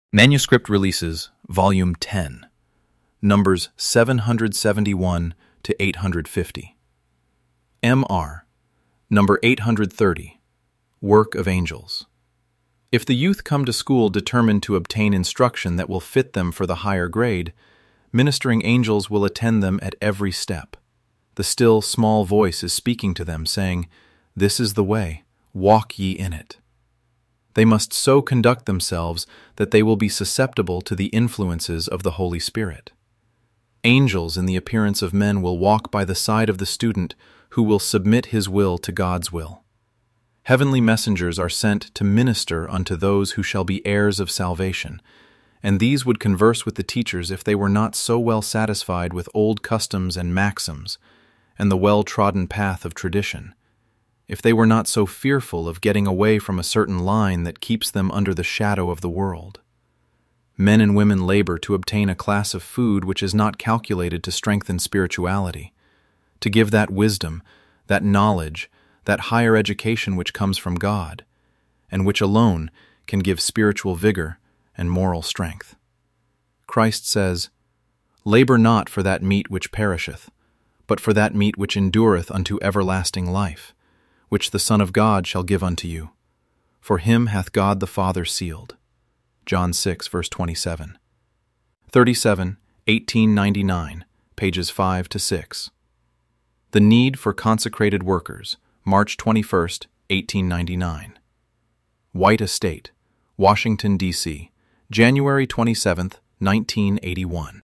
Manuscript Releases, Volume 10, numbers 771 to 850. M.R., number 830, Work of Angels. If the youth come to school determined to obtain instruction that will fit them for the higher grade, ministering angels will attend them at every step. The still, small voice is speaking to them, saying, "This is the way, walk ye in it." They must so conduct themselves that they will be susceptible to the influences of the Holy Spirit. Angels in the appearance of men will walk by the side of the student who will submit his will to God's will. Heavenly messengers are sent to minister unto those who shall be heirs of salvation, and these would converse with the teachers if they were not so well satisfied with old customs and maxims and the well-trodden path of tradition, if they were not so fearful of getting away from a certain line that keeps them under the shadow of the world. Men and women labor to obtain a class of food which is not calculated to strengthen spirituality, to give that wisdom, that knowledge, that higher education which comes from God, and which alone can give spiritual vigor and moral strength. Christ says, "Labor not for that meat which perisheth, but for that meat which endureth unto everlasting life, which the Son of God shall give unto you. For him hath God the Father sealed." John 6, verse 27. 37, 1899, pages 5 to 6. The Need for Consecrated Workers, March 21, 1899. White Estate, Washington, D.C., January 27, 1981.